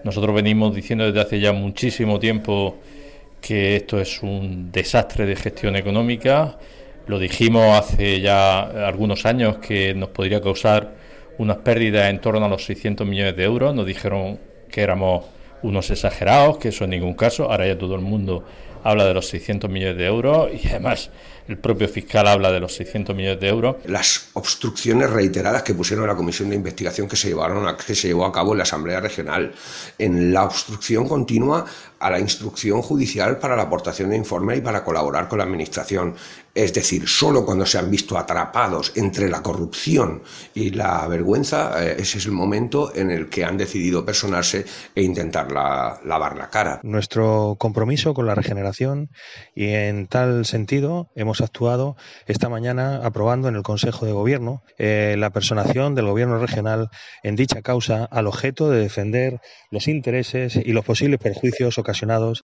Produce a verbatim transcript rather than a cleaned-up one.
Nosotros venimos diciendo desde hace ya muchísimo tiempo que esto es un desastre de gestión económica. Lo dijimos hace ya algunos años que nos podría causar unas pérdidas en torno a los seiscientos millones de euros. Nos dijeron que éramos unos exagerados, que eso en ningún caso. Ahora ya todo el mundo habla de los seiscientos millones de euros y además el propio fiscal habla de los seiscientos millones de euros. Las obstrucciones reiteradas que pusieron a la comisión de investigación que se llevaron a, que se llevó a cabo en la Asamblea Regional, en la obstrucción continua a la instrucción judicial para la aportación de informes y para colaborar con la Administración. Es decir, solo cuando se han visto atrapados entre la corrupción y la vergüenza, eh, ese es el momento en el que han decidido personarse e intentar la, lavar la cara. Nuestro compromiso con la regeneración, y en tal sentido hemos actuado esta mañana aprobando en el Consejo de Gobierno eh, la personación del Gobierno regional en dicha causa al objeto de defender los intereses y los posibles perjuicios ocasionados